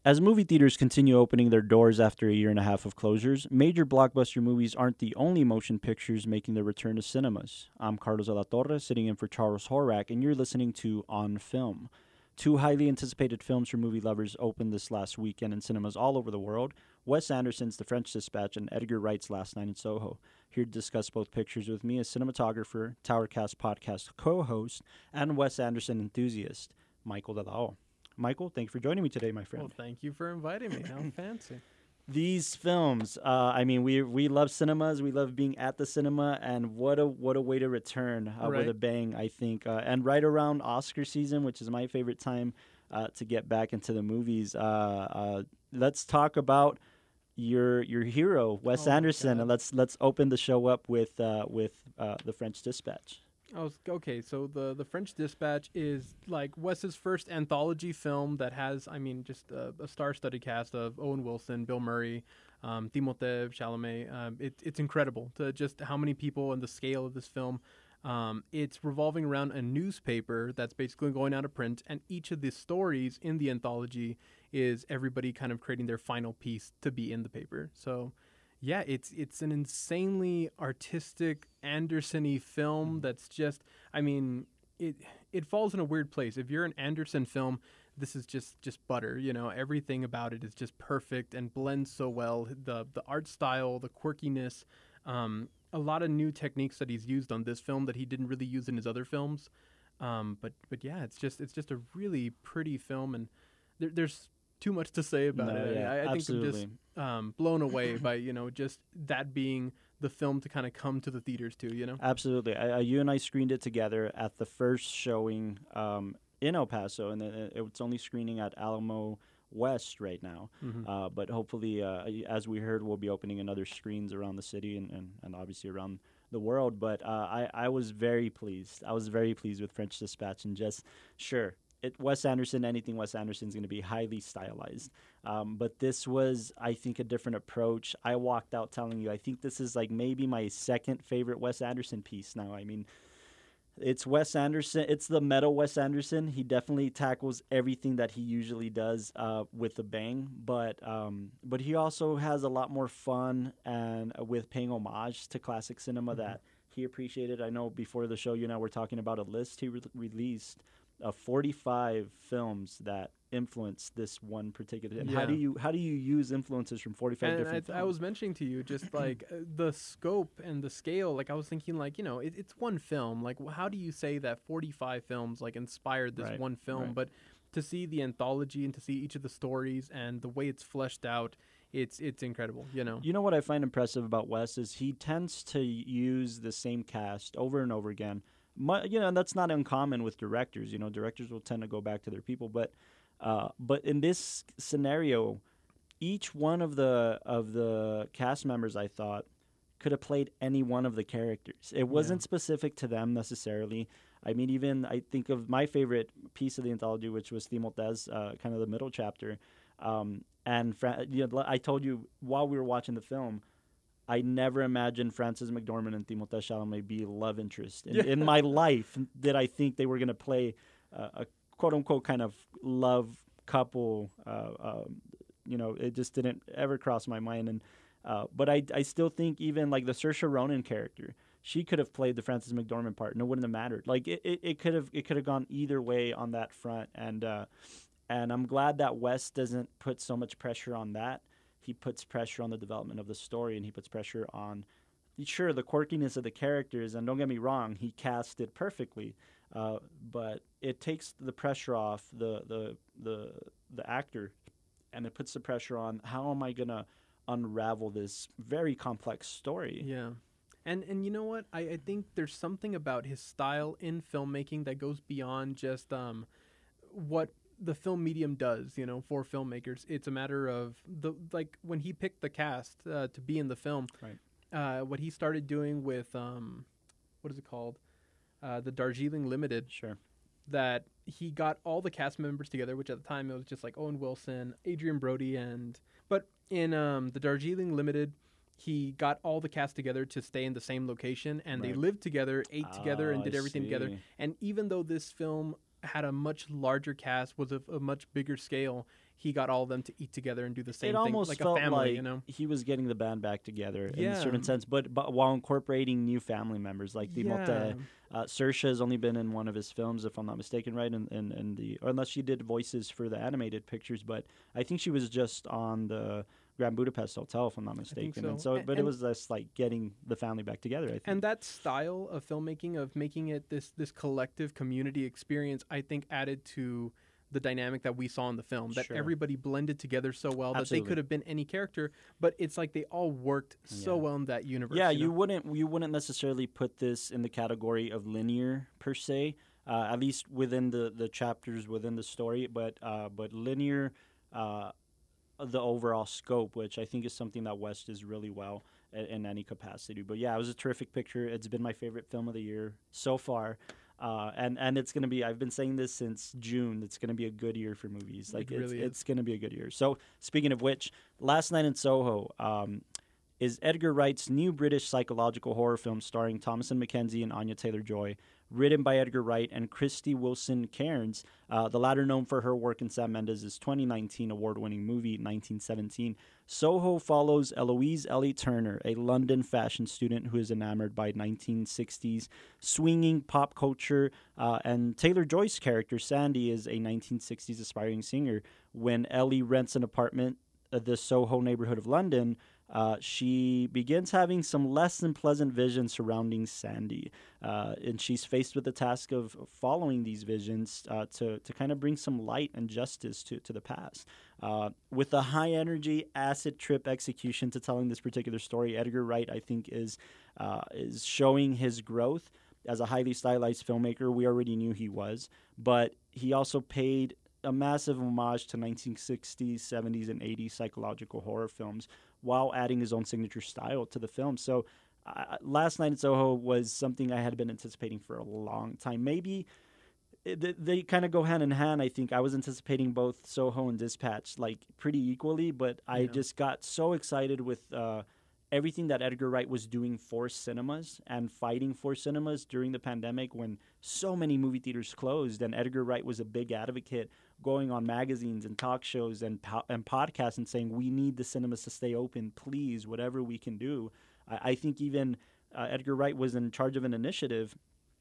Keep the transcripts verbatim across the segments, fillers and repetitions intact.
As movie theaters continue opening their doors after a year and a half of closures, major blockbuster movies aren't the only motion pictures making their return to cinemas. I'm Carlos de la Torre, sitting in for Charles Horak, and you're listening to On Film. Two highly anticipated films for movie lovers opened this last weekend in cinemas all over the world: Wes Anderson's The French Dispatch and Edgar Wright's Last Night in Soho. Here to discuss both pictures with me is cinematographer, Towercast podcast co-host, and Wes Anderson enthusiast, Michael De La O. Michael, thank you for joining me today, my friend. Well, thank you for inviting me. How fancy. These films, uh, I mean, we we love cinemas. We love being at the cinema, and what a what a way to return uh, right. with a bang, I think. Uh, and right around Oscar season, which is my favorite time uh, to get back into the movies. Uh, uh, let's talk about your your hero, Wes Oh Anderson, and let's let's open the show up with uh, with uh, The French Dispatch. Oh, okay. So the the French Dispatch is like Wes's first anthology film that has, I mean, just a, a star-studded cast of Owen Wilson, Bill Murray, um, Timothée Chalamet. Um, it, it's incredible to just how many people and the scale of this film. Um, it's revolving around a newspaper that's basically going out of print, and each of the stories in the anthology is everybody kind of creating their final piece to be in the paper. So. Yeah, it's it's an insanely artistic Anderson-y film that's just, I mean, it it falls in a weird place. If you're an Anderson film, this is just, just butter, you know. Everything about it is just perfect and blends so well. The the art style, the quirkiness, um, a lot of new techniques that he's used on this film that he didn't really use in his other films. Um, but but yeah, it's just it's just a really pretty film, and there, there's too much to say about No, it. yeah, I, I think I'm absolutely. just um, blown away by, you know, just that being the film to kind of come to the theaters too, you know? Absolutely. I, I, you and I screened it together at the first showing um, in El Paso, and it, it's only screening at Alamo West right now. Mm-hmm. Uh, but hopefully, uh, as we heard, we'll be opening another screens around the city and, and, and obviously around the world. But uh, I, I was very pleased. I was very pleased with French Dispatch, and just, sure, It, Wes Anderson, anything Wes Anderson is going to be highly stylized. Um, but this was, I think, a different approach. I walked out telling you, I think this is like maybe my second favorite Wes Anderson piece now. I mean, it's Wes Anderson. It's the meta Wes Anderson. He definitely tackles everything that he usually does uh, with a bang. But um, but he also has a lot more fun and uh, with paying homage to classic cinema mm-hmm. that he appreciated. I know before the show, you and I were talking about a list he re- released. Of forty-five films that influence this one particular. And yeah. how do you how do you use influences from forty-five and different I, films? I was mentioning to you just like uh, the scope and the scale. Like I was thinking, like, you know, it, it's one film. Like, how do you say that forty-five films like inspired this right. one film? Right. But to see the anthology and to see each of the stories and the way it's fleshed out, it's it's incredible. You know. You know what I find impressive about Wes is he tends to use the same cast over and over again. My, you know, and that's not uncommon with directors. You know, directors will tend to go back to their people, but uh, but in this scenario, each one of the of the cast members, I thought, could have played any one of the characters. It wasn't yeah. specific to them necessarily. I mean, even I think of my favorite piece of the anthology, which was Timothée's, uh, kind of the middle chapter, um, and Fra- you know, I told you while we were watching the film. I never imagined Frances McDormand and Timothée Chalamet be love interest. In, Yeah. in my life, did I think they were going to play uh, a quote-unquote kind of love couple. Uh, um, you know, it just didn't ever cross my mind. And uh, But I, I still think even like the Saoirse Ronan character, she could have played the Frances McDormand part, and it wouldn't have mattered. Like it, it, it could have it could have gone either way on that front. And uh, and I'm glad that Wes doesn't put so much pressure on that. He puts pressure on the development of the story, and he puts pressure on, sure, the quirkiness of the characters. And don't get me wrong, he cast it perfectly, uh, but it takes the pressure off the the the the actor, and it puts the pressure on how am I gonna unravel this very complex story. Yeah. And and you know what? I, I think there's something about his style in filmmaking that goes beyond just um what the film medium does, you know, for filmmakers. It's a matter of the like when he picked the cast uh, to be in the film. Right. Uh, what he started doing with um, what is it called, uh, the Darjeeling Limited. Sure. That he got all the cast members together, which at the time it was just like Owen Wilson, Adrian Brody, and but in um, the Darjeeling Limited, he got all the cast together to stay in the same location, and Right. they lived together, ate together, Oh, and did I everything together. see. And even though this film had a much larger cast, was of a much bigger scale, he got all of them to eat together and do the same it thing, almost like felt a family, like you know. he was getting the band back together in a Yeah. certain sense, but but while incorporating new family members like Timote. Yeah. Uh, Saoirse has only been in one of his films, if I'm not mistaken, right? In, in, in the or unless she did voices for the animated pictures, but I think she was just on the Grand Budapest Hotel, if I'm not mistaken. so. And so, And- but it and- was just like getting the family back together. I think. And that style of filmmaking, of making it this this collective community experience, I think added to the dynamic that we saw in the film. That Sure. everybody blended together so well that Absolutely. they could have been any character, but it's like they all worked so Yeah. well in that universe. Yeah, you, you know? wouldn't you wouldn't necessarily put this in the category of linear per se, uh, at least within the, the chapters within the story, but uh, but linear, uh, the overall scope, which I think is something that West is really well in, in any capacity. But yeah, it was a terrific picture. It's been my favorite film of the year so far. Uh, and, and it's going to be, I've been saying this since June, it's going to be a good year for movies. Like, It it's, really is. it's going to be a good year. So, speaking of which, Last Night in Soho um, is Edgar Wright's new British psychological horror film starring Thomasin McKenzie and Anya Taylor-Joy, written by Edgar Wright and Christy Wilson Cairns, uh, the latter known for her work in Sam Mendes' twenty nineteen award-winning movie, nineteen seventeen. Soho follows Eloise Ellie Turner, a London fashion student who is enamored by nineteen sixties swinging pop culture, uh, and Taylor-Joy's character, Sandy, is a nineteen sixties aspiring singer. When Ellie rents an apartment at the Soho neighborhood of London, uh, she begins having some less than pleasant visions surrounding Sandy, uh, and she's faced with the task of following these visions uh, to to kind of bring some light and justice to, to the past. Uh, with a high energy acid trip execution to telling this particular story, Edgar Wright, I think, is uh, is showing his growth as a highly stylized filmmaker. We already knew he was, but he also paid a massive homage to nineteen sixties, seventies, and eighties psychological horror films while adding his own signature style to the film. So uh, Last Night in Soho was something I had been anticipating for a long time. Maybe it, they kind of go hand in hand. I think I was anticipating both Soho and Dispatch like pretty equally, but I Yeah. just got so excited with uh, everything that Edgar Wright was doing for cinemas and fighting for cinemas during the pandemic when so many movie theaters closed, and Edgar Wright was a big advocate going on magazines and talk shows and po- and podcasts and saying we need the cinemas to stay open, please, whatever we can do. I, I think even uh, Edgar Wright was in charge of an initiative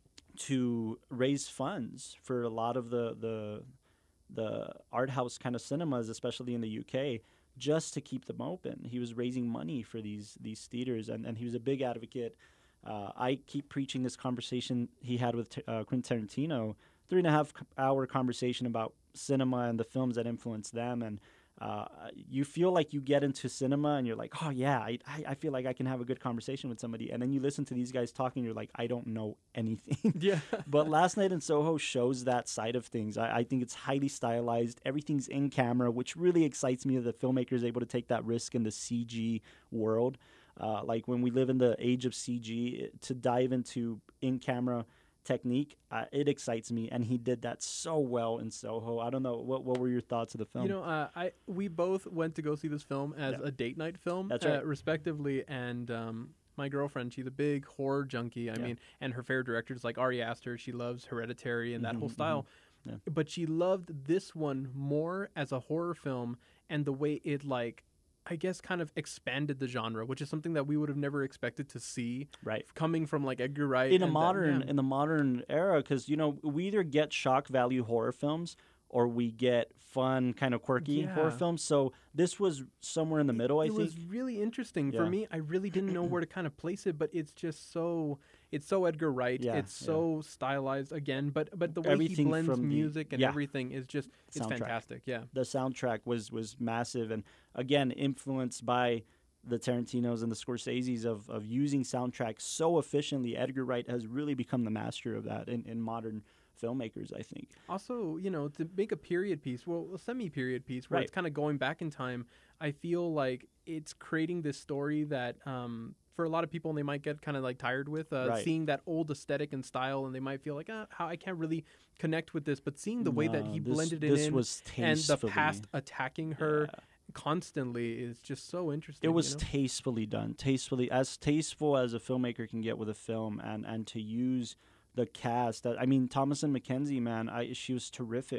to raise funds for a lot of the the the art house kind of cinemas, especially in the U K, just to keep them open. He was raising money for these these theaters, and, and he was a big advocate. Uh, I keep preaching this conversation he had with uh, Quentin Tarantino, three and a half hour conversation about cinema and the films that influenced them. And uh, you feel like you get into cinema and you're like, oh yeah, I, I I feel like I can have a good conversation with somebody. And then you listen to these guys talking, you're like, I don't know anything. Yeah. But Last Night in Soho shows that side of things. I, I think it's highly stylized. Everything's in camera, which really excites me that the filmmaker is able to take that risk in the C G world. Uh, like when we live in the age of C G, to dive into in-camera technique, uh, it excites me, and he did that so well in Soho. I don't know, what what were your thoughts of the film? You know, uh, I we both went to go see this film as Yeah. a date night film, That's uh, right. respectively, and um, my girlfriend, she's a big horror junkie. I Yeah. mean, and her favorite directors like Ari Aster, she loves Hereditary and that Mhm, whole style. Yeah. But she loved this one more as a horror film, and the way it like, I guess, kind of expanded the genre, which is something that we would have never expected to see right. coming from like Edgar Wright In a and that- modern yeah. in the modern era, because you know we either get shock value horror films or we get fun kind of quirky horror Yeah. films. So this was somewhere in the middle, I it think. was really interesting for Yeah. me. I really didn't know where to kind of place it, but it's just so it's so Edgar Wright. Yeah, it's yeah. so stylized again, but but the way he Everything blends from the- music and yeah. everything is just it's Soundtrack. fantastic. Yeah. The soundtrack was was massive, and again influenced by the Tarantinos and the Scorseses of, of using soundtracks so efficiently. Edgar Wright has really become the master of that in, in modern filmmakers, I think. Also, you know, to make a period piece, well, a semi-period piece where Right. it's kind of going back in time, I feel like it's creating this story that um, for a lot of people they might get kind of like tired with uh, Right. seeing that old aesthetic and style, and they might feel like, ah, how I can't really connect with this. But seeing the way that No, he this- blended it this in was and the tastefully- past attacking her Yeah. constantly is just so interesting. It was you know? tastefully done, tastefully as tasteful as a filmmaker can get with a film, and and to use the cast. That I mean, Thomasin McKenzie, man, I she was terrific.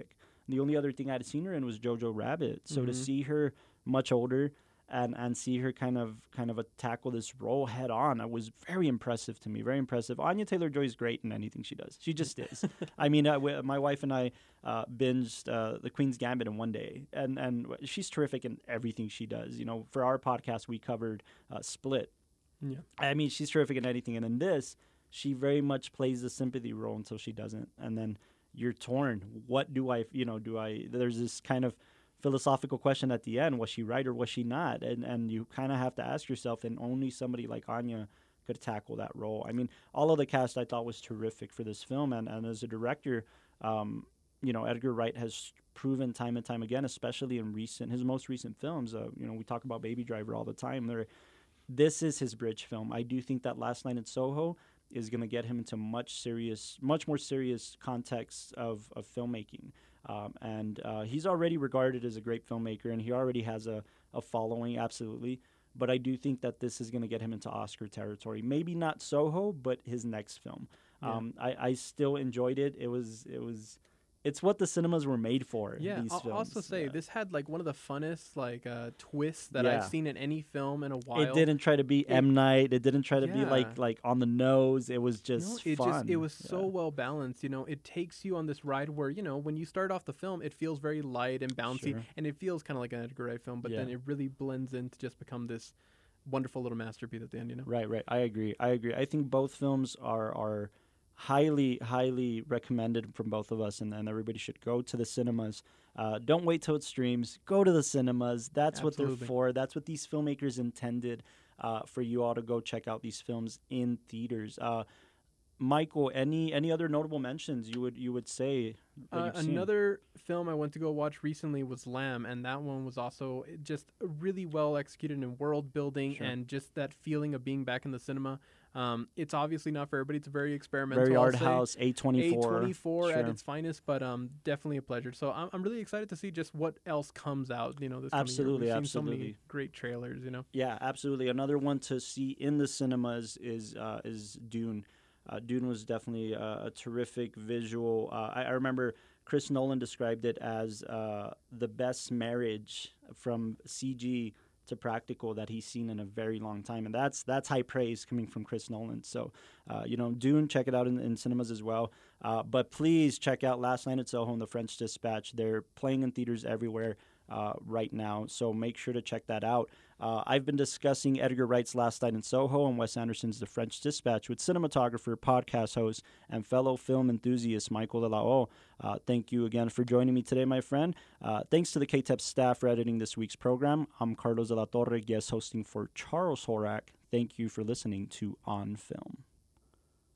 The only other thing I'd seen her in was Jojo Rabbit. So Mhm. to see her much older and and see her kind of kind of uh, tackle this role head on, it was very impressive to me. Very impressive. Anya Taylor-Joy is great in anything she does. She just is. I mean, uh, w- my wife and I uh, binged uh, The Queen's Gambit in one day, and and she's terrific in everything she does. You know, for our podcast, we covered uh, Split. Yeah. I mean, she's terrific in anything, and in this, she very much plays the sympathy role until she doesn't, and then you're torn. What do I, you know, do I? There's this kind of philosophical question at the end: was she right or was she not? And and you kind of have to ask yourself. And only somebody like Anya could tackle that role. I mean, all of the cast I thought was terrific for this film, and and as a director, um, you know, Edgar Wright has proven time and time again, especially in recent his most recent films. Uh, you know, we talk about Baby Driver all the time. There. This is his bridge film. I do think that Last Night in Soho is going to get him into much serious, much more serious context of, of filmmaking. Um, and uh, he's already regarded as a great filmmaker, and he already has a, a following, absolutely. But I do think that this is going to get him into Oscar territory. Maybe not Soho, but his next film. Yeah. Um, I, I still enjoyed it. It was it was. It's what the cinemas were made for. Yeah, these I'll films. also say Yeah. this had like one of the funnest like uh, twists that Yeah. I've seen in any film in a while. It didn't try to be It- M. Night. It didn't try to be Yeah. like like on the nose. It was No, just it fun. just it was so Yeah. well balanced. You know, it takes you on this ride where you know when you start off the film, it feels very light and bouncy, Sure. and it feels kind of like an Edgar Wright film. But then Yeah. it really blends in to just become this wonderful little masterpiece at the end. You know. Right, right. I agree. I agree. I think both films are are highly, highly recommended from both of us, and, and everybody should go to the cinemas. Uh, don't wait till it streams. Go to the cinemas. That's what Absolutely. they're for. That's what these filmmakers intended uh, for you all to go check out these films in theaters. Uh, Michael, any any other notable mentions you would you would say? that Uh, you've seen? another film I went to go watch recently was Lamb, and that one was also just really well executed in world building Sure. and just that feeling of being back in the cinema. Um, it's obviously not for everybody; it's very experimental. Very I'll art say. house, A A twenty-four. twenty-four at Sure. its finest, but um, definitely a pleasure. So I'm, I'm really excited to see just what else comes out. You know, this coming year. Absolutely, We've seen so many absolutely. great trailers. You know, Yeah, absolutely. Another one to see in the cinemas is uh, is Dune. Uh, Dune was definitely uh, a terrific visual. Uh, I, I remember Chris Nolan described it as uh, the best marriage from C G to practical that he's seen in a very long time, and that's that's high praise coming from Chris Nolan. So, uh, you know, Dune, check it out in, in cinemas as well. Uh, but please check out Last Night at Soho and The French Dispatch. They're playing in theaters everywhere uh, right now, so make sure to check that out. Uh, I've been discussing Edgar Wright's Last Night in Soho and Wes Anderson's The French Dispatch with cinematographer, podcast host, and fellow film enthusiast Michael De La O. Uh, thank you again for joining me today, my friend. Uh, thanks to the K T E P staff for editing this week's program. I'm Carlos De La Torre, guest hosting for Charles Horak. Thank you for listening to On Film.